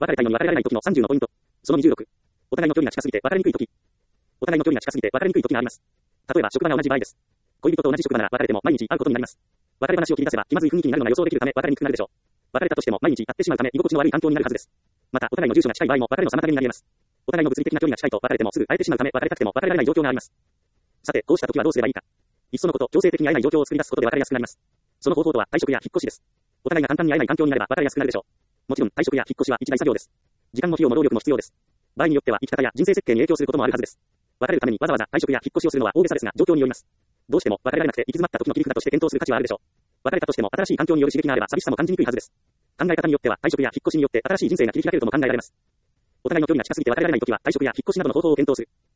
別れたいのに別れられない時の30のポイント。その26。お互いの距離が近すぎて別れにくい時。お互いの距離が近すぎて別れにくい時があります。例えば職場が同じ場合です。恋人と同じ職場なら別れても毎日会うことになります。別れ話を切り出せば気まずい雰囲気になるのが予想できるため別れにくくなるでしょう。別れたとしても毎日会ってしまうため居心地の悪い環境になるはずです。またお互いの住所が近い場合も別れの妨げになり得ます。お互いの物理的な距離が近いと別れてもすぐ会えてしまうため別れたくても別れられない状況があります。さてこうした時はどうすればいいか。いっそのこと強制的に会えない状況を作り出すことで別れやすくなります。その方法とは退職や引っ越しです。お互いが簡単に会えない環境になれば別れやすくなるでしょう。もちろん退職や引っ越しは一大作業です。時間も費用も労力も必要です。場合によっては生き方や人生設計に影響することもあるはずです。別れるためにわざわざ退職や引っ越しをするのは大げさですが状況によります。どうしても別れられなくて行き詰まった時の切り札として検討する価値はあるでしょう。別れたとしても新しい環境による刺激があれば寂しさも感じにくいはずです。考え方によっては退職や引っ越しによって新しい人生が切り開けるとも考えられます。お互いの距離が近すぎて別れられない時は退職や引っ越しなどの方法を検討する。